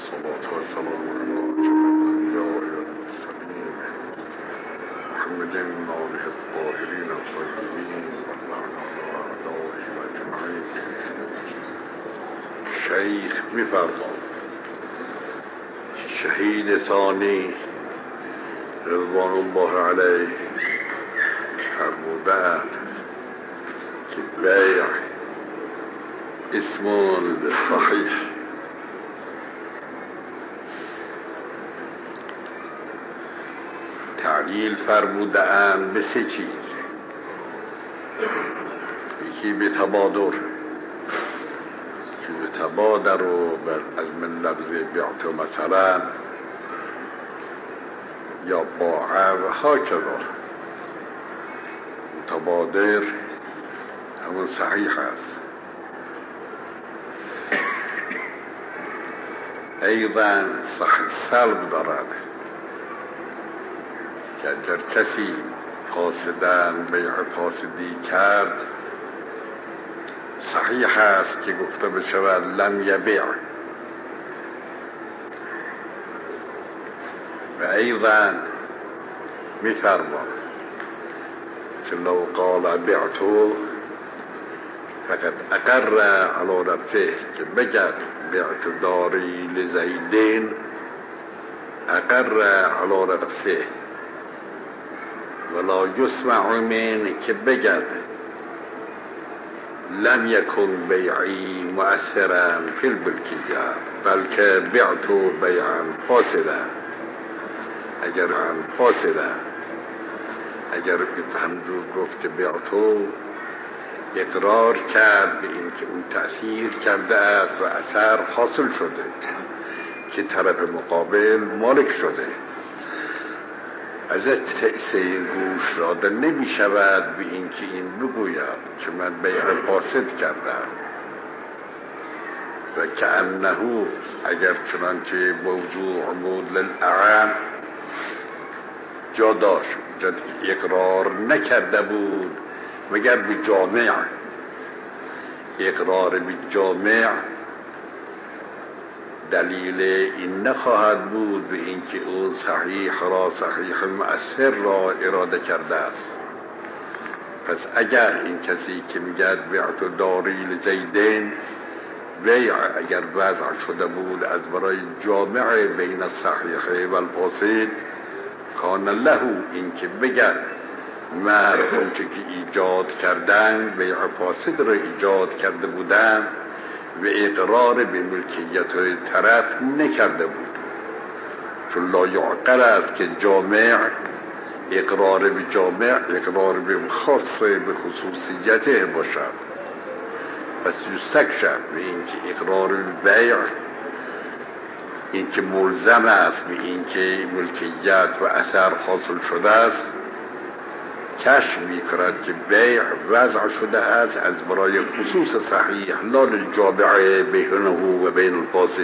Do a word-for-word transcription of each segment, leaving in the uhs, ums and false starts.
والصلاة والسلام على الأنبياء والمرسلين محمد وآله الطاهرين الطيبين واللعنة على أعدائهم أجمعين. شیخ می‌فرماید شهید ثانی رضوان الله علیه فرمودند که بیع اسم صحیح تعلیل فرمودند به سه چیز. یکی به تبادر که به تبادر رو از من لفظ بیعت مثلا یا باع و هاکذا متبادر همون صحیح است. ایضا صحیح سلب دارد که اگر کسی قاصدن بیع قاصدی کرد صحیح است که گفته بشود لم یبیع. و ایضا میفرماد که لو قال بعتو فقد اقر علی نفسه که بگرد بعت داری لزیدین اقر علی نفسه ولا یسمع من که بگرد لم یکن بیعی مؤثرا فی الملکیه بلکه بعتو بیعا فاسدا. اگر هم فاسدا اگر همجور گفت که بعتو اقرار کرد به این که اون تأثیر کرده است و اثر حاصل شده که طرف مقابل مالک شده، ازش تأثیر گوش داده نمی شود به این که این بگوید که من بیع فاسد کردم. و که انه اگر چنانچه موضوع بود للأعم جا داشت جد اقرار نکرده بود مگر به جامع. اقرار به جامع دلیل این نخواهد بود به اینکه اون صحیح را صحیح مؤثر را اراده کرده است. پس اگر این کسی که میگد بیعت داری لزیدین بیع اگر وضع شده بود از برای جامع بین الصحیح و الفاسد کان له این که بگد مر اونچه که ایجاد کردن بیع فاسد را ایجاد کرده بودن و اقرار به ملکیت طرف نکرده بود، چون لا یعقل است که جامع اقرار به جامع اقرار به خاص به خصوصیته باشد. پس یستکشف به این که اقرار بیع این که ملزم است به این که ملکیت و اثر حاصل شده است کشف می کند که بیع وضع شده است از برای خصوص صحیح لا للجامع بینه و بین الفاسد.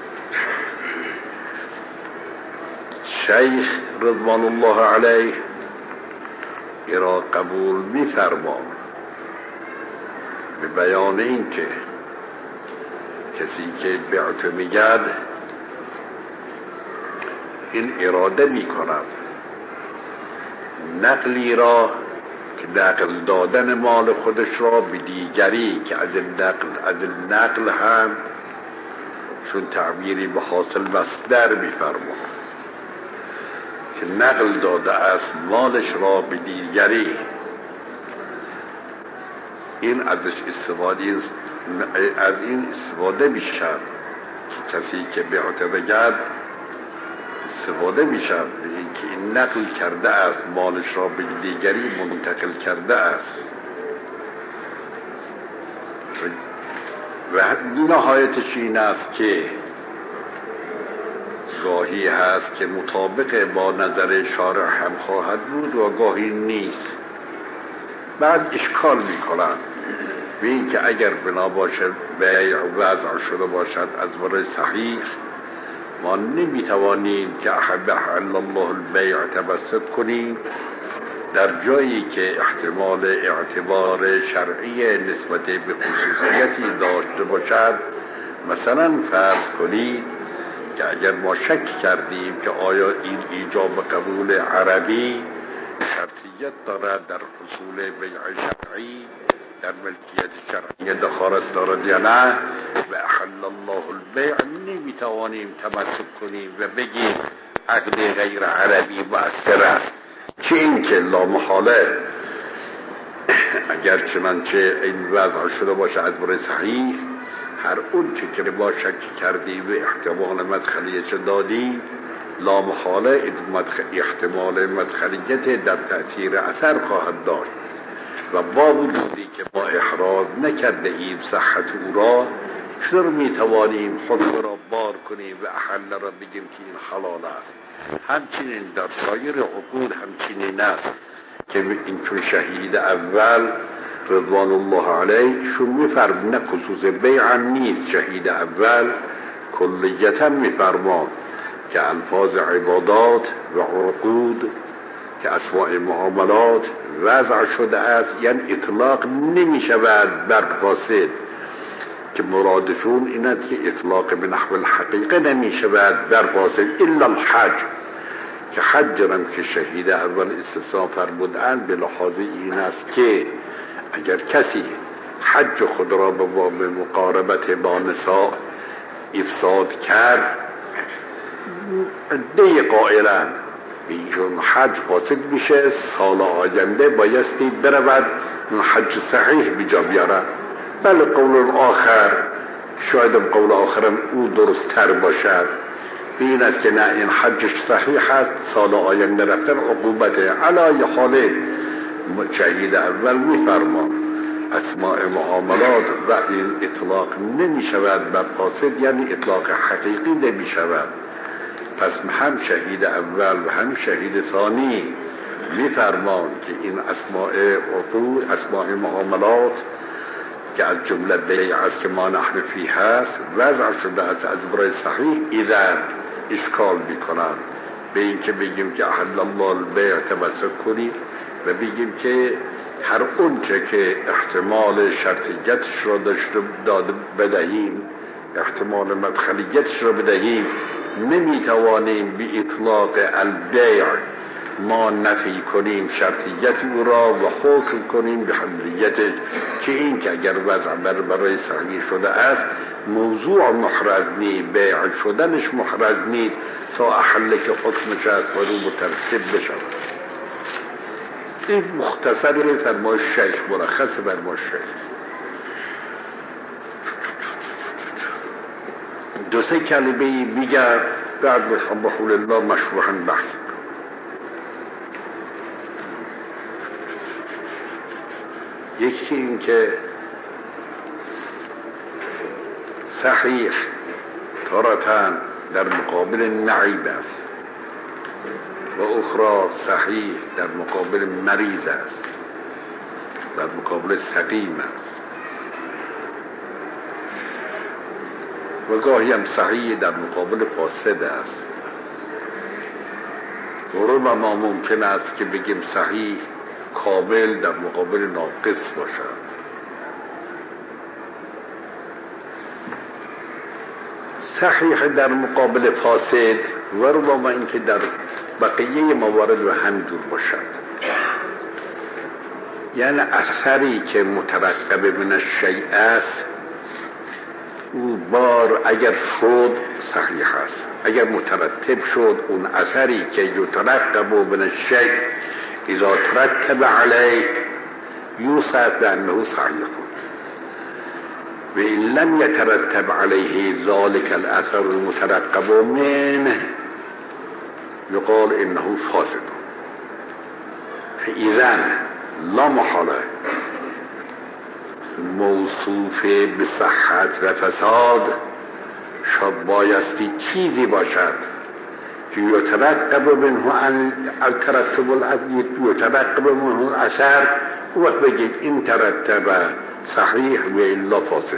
شیخ رضوان الله علیه ایرا قبول می فرمان به بیان این که کسی که بیعت میگد این اراده می کند نقلی را که نقل دادن مال خودش را به دیگری که از نقل از نقل هم چون تعبیری به حاصل مصدر می‌فرماید که نقل داده است مالش را به دیگری، این ازش استفاده از این استفاده می‌شود که کسی که بیعت بگد استفاده میشد به اینکه این نقل کرده است مالش را به دیگری منتقل کرده است. و نهایتش این است که گاهی هست که مطابق با نظر شارع هم خواهد بود و گاهی نیست. بعد اشکال میکنند به اینکه اگر بنا باشد بیع وضع شده باشد از برای صحیح ما نمیتوانیم که احب احل الله البیع توسط کنیم در جایی که احتمال اعتبار شرعی نسبت به خصوصیتی داشته باشد. مثلا فرض کنید که اگر ما شک کردیم که آیا این ایجاب قبول عربی شرطیت دارد در حصول بیع شرعی، در ملکیت شرعی دخالت دارد یا نه، و احل الله البیع نمیتوانیم تمسک کنیم و بگیم عقد غیر عربی مؤثر است. چه این که لا محاله اگر چنانچه این وضع شده باشه از برای صحیح، هر اون چه که با شک کردی و احتمال مدخلیت دادی، لا محاله احتمال مدخلیت در تأثیر اثر خواهد داشت و با وجودی که ما احراز نکرده ایم صحت او را، چطور میتوانیم خود را بار کنیم و احل را بگیم که این حلال است؟ همچنین در سایر عقود همچنین است که این چون شهید اول رضوان الله علیه شون میفرم نه خصوص بیع نیست، شهید اول کلیتا میفرمان که الفاظ عبادات و عقود که اسماء معاملات وضع شده است، یعنی اطلاق نمی شود بر فاسد، که مرادشون این است که اطلاق به نحو الحقیقه نمی شود بر فاسد الا الحج، که حج هم که شهید اول استثناء فرمودند به لحاظ این است که اگر کسی حج خود را به باب مقاربت با نساء افساد کرد، عده قائلن به ایشون حج فاسد میشه، سال آینده بایستی برود حج صحیح بجا بیارد. بله قول آخر، شاید قول آخرم او درست تر باشد، این است که نه این حجش صحیح است، سال آینده رفتن عقوبته. علی حال شهید اول میفرما اسماء معاملات و این اطلاق نمی شود بر فاسد، یعنی اطلاق حقیقی نمی شود. پس هم شهید اول و هم شهید ثانی میفرمان که این اسماء عقود، اسماء معاملات که از جمله بیع است که ما نحن فیه هست، وضع شده است از برای صحیح، ایذن اشکال میکنند به این که بگیم که احل الله البیع تمسک کنیم و بگیم که هر اونچه که احتمال شرطیتش را داشته داده بدهیم، احتمال مدخلیتش را بدهیم، نمیتوانیم بی اطلاق البیع ما نفی کنیم شرطیت او را و حکم کنیم به حملیتش، که این که اگر وضع بر برای صحیح شده است موضوع محرز نید، بیع شدنش محرز نید تا احله که حکمش است و رو مترتب بشود. این مختصر فرمای شیخ، مرخص فرمای شیخ. دو سه کلمه میگه بعد به حول الله مشروحاً بحث. یکی این که صحیح تارتاً در مقابل نعیب است و اخرى صحیح در مقابل مریض است، در مقابل سقیم است، و گاهی هم صحیح در مقابل فاسد است. و ربما ممکن است که بگیم صحیح کامل در مقابل ناقص باشد. صحیح در مقابل فاسد و ربما اینکه در بقیه موارد و همجور باشد، یعنی اثری که مترقب من الشیء است او بار اگر شد صحیح است، اگر مترتب شد اون اثری که یترقب من الشیء اذا ترتب علیه یوصف بانه صحیح و ان لم يترتب عليه ذلك الاثر المترقب منه يقال انه فاسد. فاذا لا محاله موصوف به صحت و فساد شاید بایستی چیزی باشد که یترقب منه الترتب یترقب منه الاثر، وقت بگید این ترتب صحیح و الا فاسد.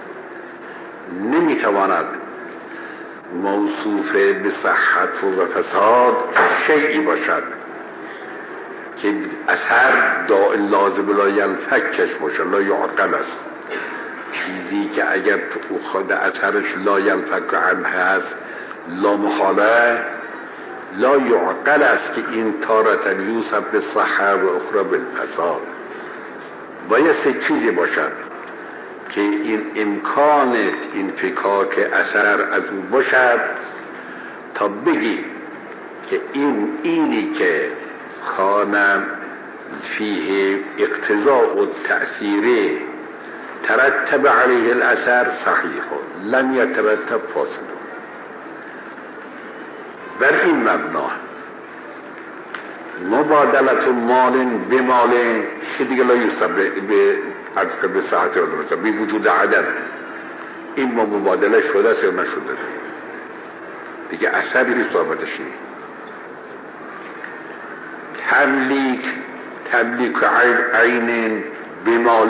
نمیتواند موصوف به صحت و فساد شیئی باشد که اثر دائم لازم لا ینفکش باشه، لا یعقل است. چیزی که اگر تو خود اثرش لا ینفک عنه هست لا محاله لا یعقل است که این تارة یوسف به صحه و اخرى بالفساد. بایستی چیزی باشد که این امکان این فکاک اثر از او باشد تا بگی که این اینی که کان فیه اقتضاء و تأثیر ترتب علیه الاثر صحیح لم یترتب فاسد. بر این مبنا مبادلت مال به مال که دیگه لا یوسف به عدق به ساعت مثلا بی وجود عدم این ما مبادله شده است یا نشده دیگه اثری ثابتش نیست. تملیک تملیک عین بمال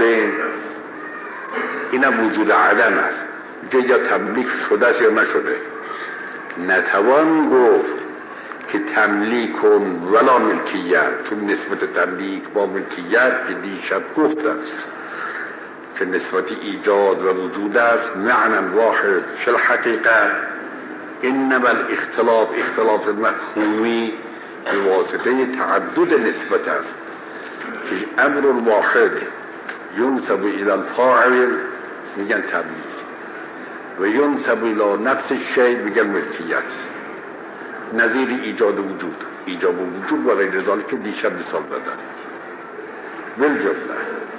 اینم وجود عدم است. یا تملیک شده است یا نشده. نتوان گفت که تملیک ولا ملکیت، چون نسبت تملیک با ملکیت که دیشب گفت است که نسبت ایجاد و وجود است معنی واحد فی الحقیقه. انما الاختلاف اختلاف مفهومی به واسطه تعدد نسبت است که امر واحد ینسب الى الفاعل میگن تملیک و ینسب الى نفس الشیء میگن ملکیت. نظیر ایجاد وجود ایجاب وجود و غیر ذلک که دیشب مثال دادن بالجمله.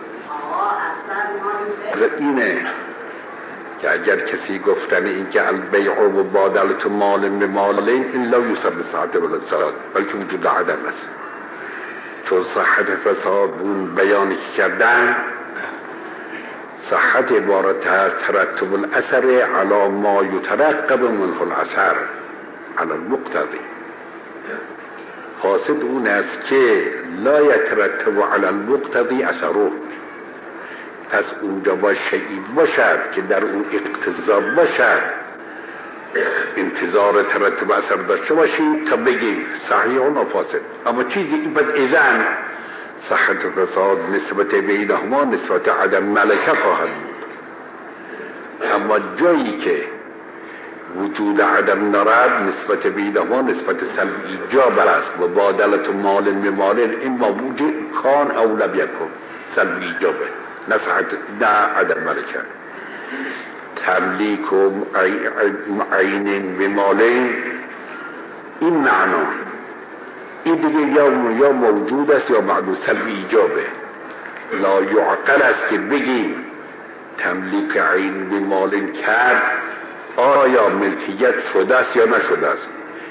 اینه که اگر کسی گفتن این که البیع و مبادلت مال به مالین این لا یوسف به صحت والفساد بلکه وجود عدم است. چون صحت فساد اون بیانی کردن صحت عبارت هست ترتب الاثر علی ما یترقب منه الاثر علی المقتضی. خاصد اون است که لا یترتب علی المقتضی اثره. پس اونجا باید شیئی باشد که در اون اقتضا باشد انتظار ترتب اثر داشته باشیم تا بگیم صحیح و فاسد. اما چیزی این پس اذن صحت و فساد نسبت بینهما نسبت عدم ملکه خواهد بود. اما جایی که وجود عدم نرد نسبت بینهما نسبت سلب ایجاب است و بادلت مال به مال این با وجود کان او لم یکن سلب ایجابه نصحت نه عدم ملکه. تملیک و عین به مالین این معنا این دیگه یا یا موجود است یا معدوم سلب ایجابه. لا یعقل است که بگیم تملیک عین به مالین کرد آیا ملکیت شده است یا نشده است.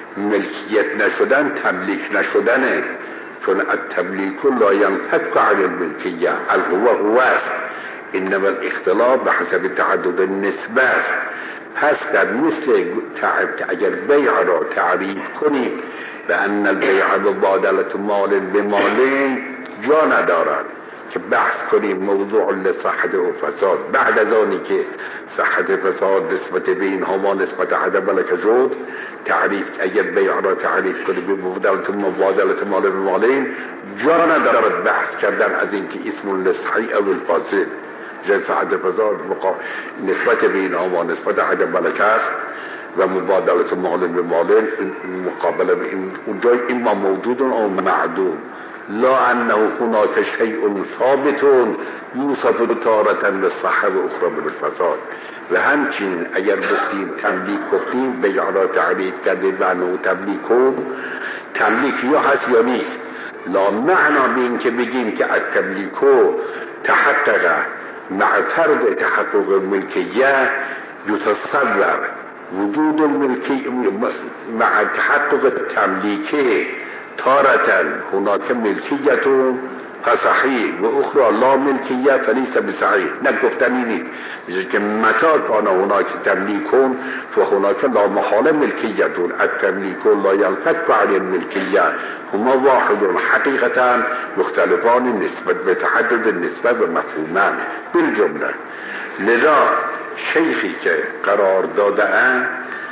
ملکیت نشدن تملیک نشدنه، چون التملیک لا ينفك عن الملکیه الهو هو است. انما الاختلاف به حسب تعدد النسبه است. پس در مثل اگر بیع را تعریف کنیم به ان البیع مبادلت مال به مال جا ندارد که بحث کنیم موضوع لصحت و فساد بعد از آنی که صحت فساد نسبت بین هما نسبت عدم ملکه شد تعریف اگر بیع را تعریف کنیم به مبادلت مبادلت مال به مالین جا ندارد بحث کردن از اینکه اسم لصحیح او الفاسد صحت فساد نسبت بین هما نسبت عدم ملکه است و مبادلت مال به مالین مقابله به این اونجای اما موجود او معدوم. لا انه هناك شیء ثابت یوصف تارة بالصحة و اخرى بالفساد. و همچنین اگر گفتیم تملیک گفتیم بیع را تعریف کردیم و انه تملیکون تملیک یا هست یا نیست. لا معنا به این که بگیم که التملیکو تحقق مع فرض تحقق الملکیه یتصور وجود الملکی مع تحقق تملیکه تارة هناك ملکیت فصحیح و اخرى لا ملکیه فلیس بصحیح. نگفتنی نیست میشه که متا کان هناك تملیکون و هناك لا محال ملکیتون التملیکون لا ينفك عن الملکیه هما واحد حقیقتا مختلفان نسبت به تعدد نسبت و مفهومان بالجمله. لذا شیخی که قرار داده‌اند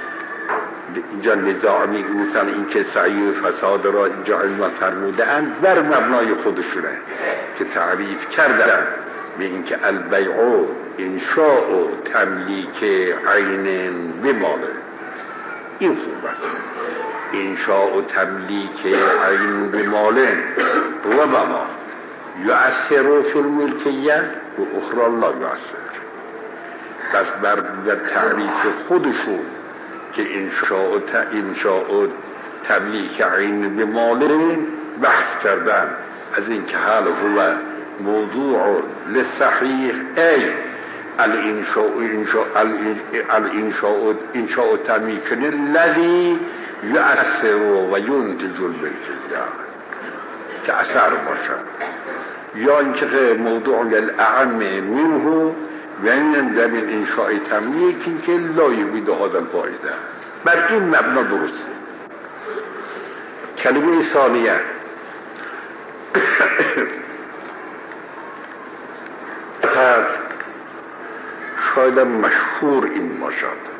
اینجا نظامی مثلا این که سعی و فساد را اینجا علم فرموده‌اند بر مبنای خودشونه که تعریف کردن به این که البیع انشاء و تملیک عین بماله. این خوب است. انشاء و تملیک عین بمالن و بما یؤثر فی الملکیه و اخرى لا یؤثر. پس بر تعریف خودشون که انشاء و انشاء و تملیک عین بمالن بحث کردن از این که حال هو موضوع للصحیح ای الانشاء انشاء الانشاء انشاء تملیک الذی یؤثر و ینتج الملکیه که اثر باشد، یا اینکه موضوع الاعم منه یعنی در انشاء تملیکی که لا یفید هذا الفائده. بر این مبنا درسته. کلمه ثانیه شاید مشهور این باشد،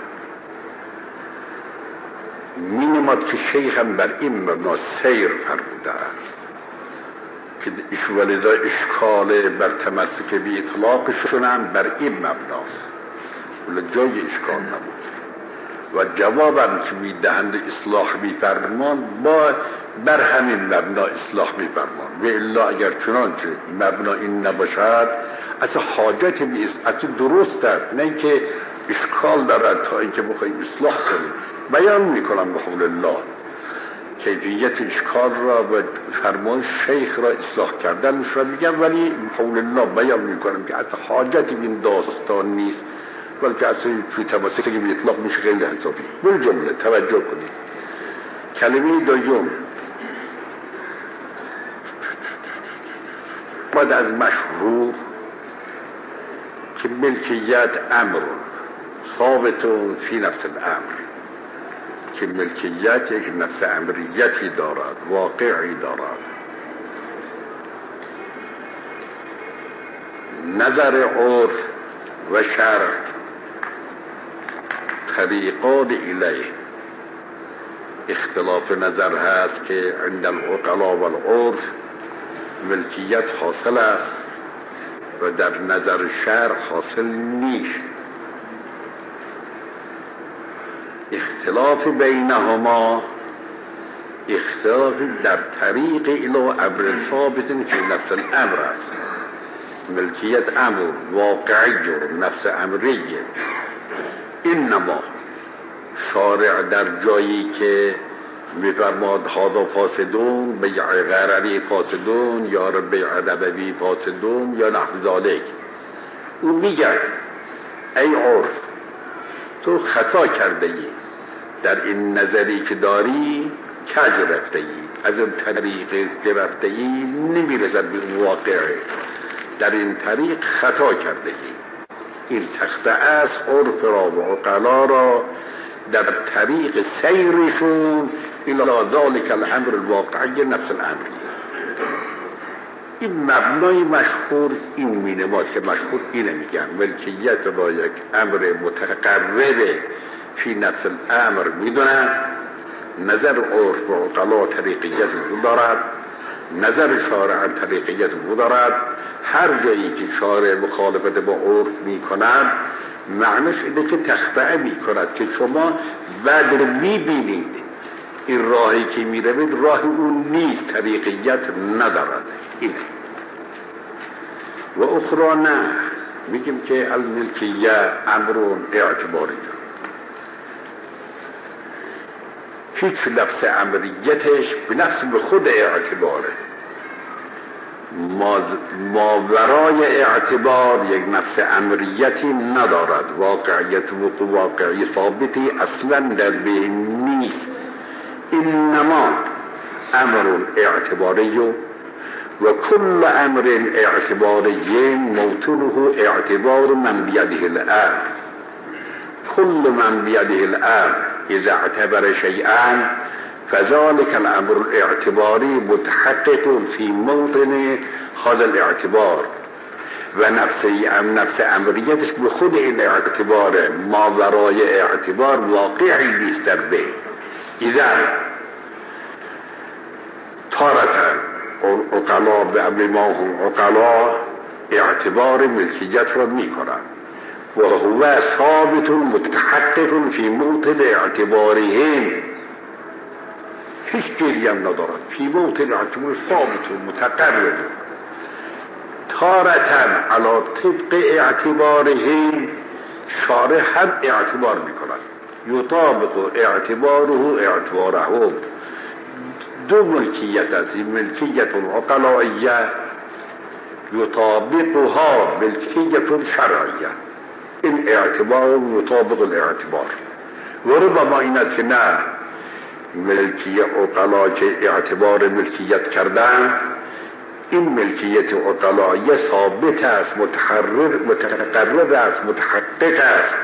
می نماد که شیخ هم بر این مبنا سیر فرموده که ایش ولدا اشکال بر تمسک بی اطلاقشون هم بر این مبناست، ولی جای اشکال نبود و جوابم که می دهند اصلاح می فرمان با بر همین مبنا اصلاح می فرمان. و الا اگر چنانچه مبنا این نباشد اصلا حاجت بی اصلاح درست است، نه اینکه اشکال دارد تا اینکه بخوایم اصلاح کنیم. بیان میکنم به حول الله کیفیت اشکال را و فرمان شیخ را اصلاح کردنش را میگم، ولی به حول الله بیان میکنم که اصلا حاجت این داستان نیست، بلکه اصلا توی تماسک به اطلاق میشه خیلی حسابی. بل جمله توجه کنید. کلمه دوم بعد از مشهور که ملکیت امر ثابتون فی نفس الامر، که ملکیت یک نفس امریتی دارد، واقعی دارد. نظر عرف و شرع طریقان الیه اختلاف نظر هست که عند العقلاء و العرف ملکیت حاصل است و در نظر شرع حاصل نیست. اختلاف بینهما اختلاف در طریق الى امر ثابت که نفس الامر است. ملکیت امر واقعی و نفس امریه. انما شارع در جایی که میفرماد هذا فاسدون، بیع غرری فاسدون یا بیع دبوی فاسدون یا نحو ذالک، او میگه ای عرف تو خطا کرده ای، در این نظری که داری کج رفته ای، از این طریق گرفته ای نمیرسد به اون واقعه، در این طریق خطا کرده ای. این تخته است عرف را و عقلا را در طریق سیرشون الى ذلك الامر الواقعی نفس الامری. این مبنای مشهور این مینماد که مشهور اینه میگن ملکیت را یک امر متقرر فی نفس الامر میدونن، نظر عرف و عقلا طریقیت رو دارد، نظر شارع طریقیت رو دارد. هر جایی که شارع مخالفت با عرف میکنند معنیش اینه که تخطئه میکند که شما بعد رو میبینید این راهی که میروید راه اون نیست، طریقیت ندارد. اینه. و اخرى نه، میگیم که الملکیه امر اعتباری، هیچ نفس امریتش به نفس به خود اعتباره، ماورای اعتبار یک نفس امریتی ندارد، واقعیت و واقعی ثابتی اصلا در بین نیست. انما امر اعتباری و کل امر اعتباری موطنه اعتبار من بیده الامر. كل من بیده الامر اذا اعتبر شیئا فذلك الامر الاعتباری متحقق فی موطن هذا الاعتبار و نفسی ام نفس امریتش به خود این اعتبار ماورای اعتبار واقعی نیست در بین. اذا تارتا عقلا به امر ما هم عقلا اعتبار ملکیت را می کنند و هو ثابت متحقق فی موطن اعتبارهم، هیچ جایی هم ندارد. فی موطن اعتبار ثابت متقرر تارتن علی طبق اعتبارهم، شارع هم اعتبار میکند یطابق اعتباره اعتبارهم. دو ملکیت است، ملکیت عقلائیه یطابقها ملکیت شرعیه. این اعتبار یطابق الاعتبار. و ربما این است که نه، ملکی عقلا که اعتبار ملکیت کردن، این ملکیت عقلائیه ثابت است، متحرر متقرر است، متحقق است،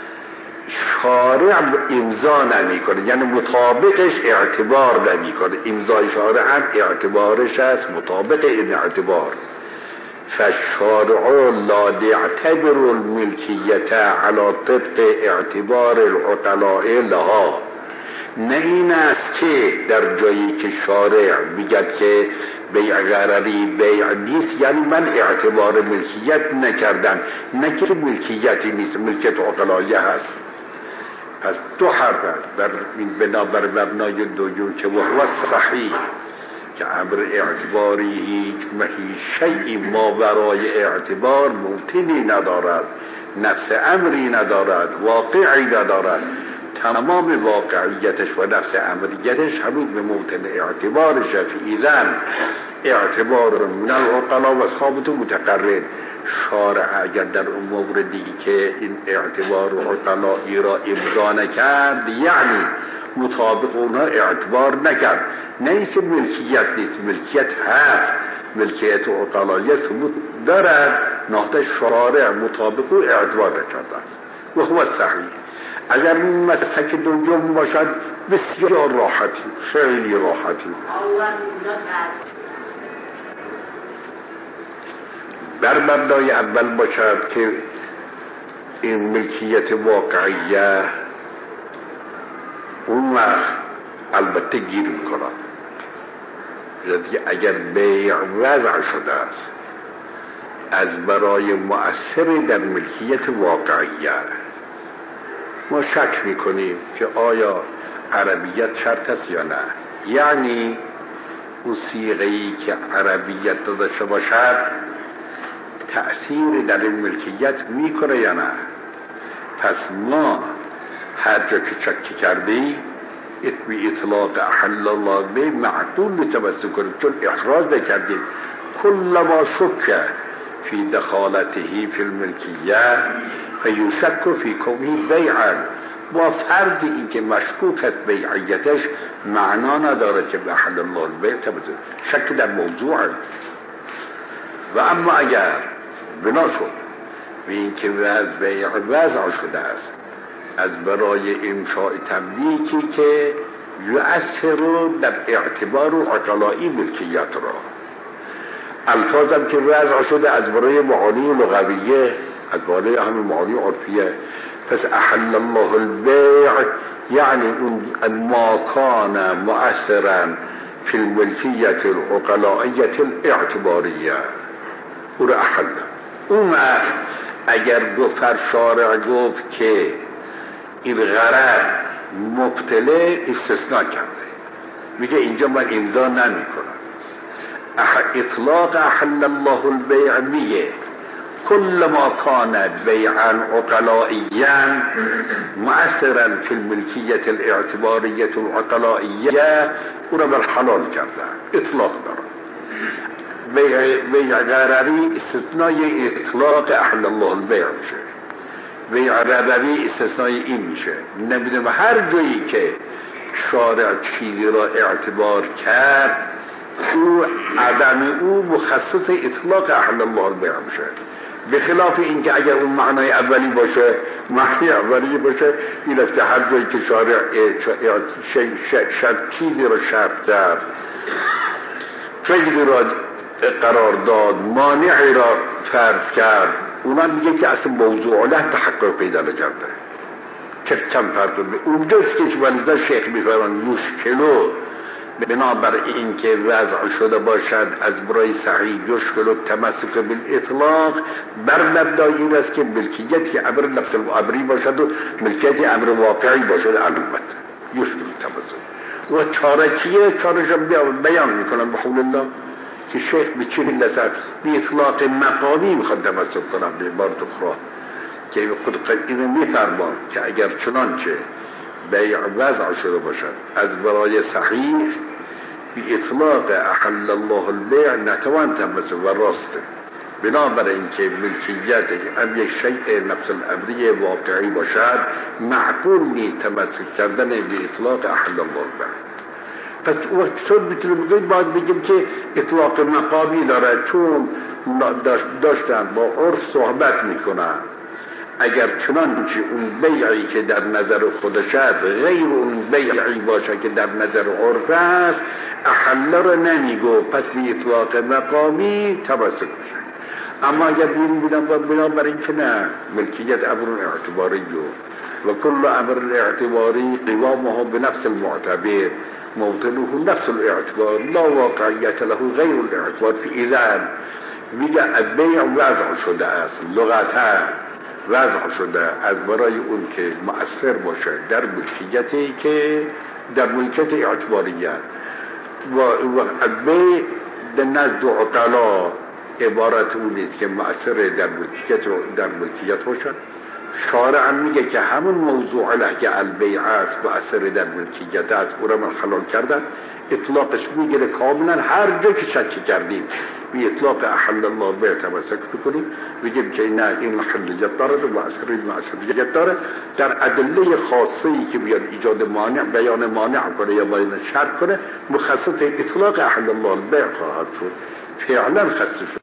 شارع امضا نمی کنه، یعنی مطابقش اعتبار نمی کنه. امضای شارع هم اعتبارش است مطابق این اعتبار. فالشارع لا يعتبر الملکیت علی طبق اعتبار العقلاء لها. نه این است که در جایی که شارع میگه که بیع غرری بیع نیست، یعنی من اعتبار ملکیت نکردم، نه که ملکیتی نیست، ملکیت عقلائیه هست. پس دو حرف است در این بنابر مبنای دوم که وهو صحیح که امر اعتباری هیچ مهی شیئی ما برای اعتبار ممکنی ندارد، نفس امری ندارد، واقعی ندارد. تمام واقعیتش و نفس امریتش همون به موطن اعتبارش. فیذن اعتبار من العقلا و ثابت متقرر. شارع اگر در اون موردی که این اعتبار عقلایی را امضا نکرد، یعنی مطابق اونها اعتبار نکرد، نه اینکه ملکیت نیست، ملکیت هست، ملکیت عقلایی ثبوت دارد، نهضت شارع مطابق او اعتبار نکرده است. و هو صحیح. اگر این مسلک دوم باشد بسیار راحتی، خیلی راحتی. بر مبنای اول باشد که این ملکیت واقعیه، اون وقت البته گیر میکنم. اگر بیع وضع شده است از برای مؤثر در ملکیت واقعیه، ما شک میکنیم که آیا عربیت شرط است یا نه. یعنی اون صیغه‌ای که عربیت داشته باشد تأثیر در این ملکیت میکنه یا نه. پس ما هر جا که شک کردی بی اطلاق احل الله به معقول متوسط کنیم، چون احراز نکردیم. کل ما شک فی دخالته فی الملکیه فیشک فی کونی بیعا. با فرض این که مشکوک است بیعیتش، معنا نداره که به احل الله البیع توسط شک در موضوع. و اما اگر بنا شد به این که از بیع وضع شده است از برای انشاء تملیکی که یؤثر در اعتبار و عقلایی ملکیت را، الفاظم که وضع شده از برای معانی لغویه، از برای همین معانی عرفیه، پس احل الله البیع یعنی اون ما کان مؤثرا فی الملکیت العقلائیت الاعتباریه او را احل. اون اگر دو فرشارع گفت که این غرر مبتله استثناء کرده، میگه اینجا من امضا نمی کنم. اطلاق احل الله البیع میگه کل ما کان بیعا عقلائیا مؤثرا فی الملکیت الاعتباریت العقلائیه او را بالحلال کرده، اطلاق داره. بیع غرری استثنای اطلاق احل الله البیع میشه، بیع ربوی استثنای این میشه. نمیدونم هر جایی که شارع چیزی را اعتبار کرد، او عدم او مخصص اطلاق احل الله البیع میشه. به خلاف این که اگر اون معنای اولی باشه، معنی اولی باشه، این است که هر جایی که شارع چیزی را شرط کرد، فیدی را قرار داد، مانعی را فرض کرد، اونا میگه که اصلا موضوع له تحقق پیدا نکرده. که کم فرق به اونجاست که ولیده شیخ میفرمان یشکلو بنابر این که وضع شده باشد از برای صحیح یشکل و تمسک بالاطلاق بر مبنای این است که ملکیت امر نفس الامری باشد و ملکیت امر واقعی باشد. علامت یشکل تمسک و چاره چیه؟ چارش بیان میکنم به حول الله که شیخ به چه لذت به اطلاق مقامی میخواد تمسک کنم به عبارت اخرى که خود اینو میفرمان که اگر چنانچه بیع وضع شده باشد از برای صحیح به اطلاق احل الله البیع نتوان تمسک و راسته، بنابراین که ملکیت هم یک شیء نفس الامری واقعی باشد معقول نیست تمسک کردن به اطلاق احل الله البیع. پس چطور میتونیم بگیم؟ باید بگیم که اطلاق مقامی داره، چون داشتن با عرف صحبت میکنن. اگر چنانچه اون بیعی که در نظر خودش است غیر اون بیعی باشه که در نظر عرف است احل رو نمیگو، پس به اطلاق مقامی تمسک میشه. اما اگر بین بودم بنابراین که نه، ملکیت امر اعتباری و کل امر اعتباری قوامه بنفس المعتبر موطنه نفس الاعتبار لا واقعیت له غیر الاعتبار. فی اذن میگه بیع وضع شده است، لغتا وضع شده از برای اون که مؤثر باشه در ملکیتی که در ملکیت اعتباریه و بیع در نزد عقلا عبارت اون نیست که مؤثر در ملکیت در ملکیت باشه. شارع میگه که همون موضوع لحظه البیع است مؤثر در ملکیت است، او را من حلال کردن، اطلاقش میگیره کاملا. هر جا که شک کردیم به اطلاق احل الله بیع تمسک بکنیم، بگیم که نه این محلیت داره و مؤثر این مؤثریت داره. در ادله خاصی که بیاد ایجاد مانع بیان مانع کنه یا بیان شرط کنه مخصص اطلاق احل الله بیع خواهد شد، فعلا خصص شد.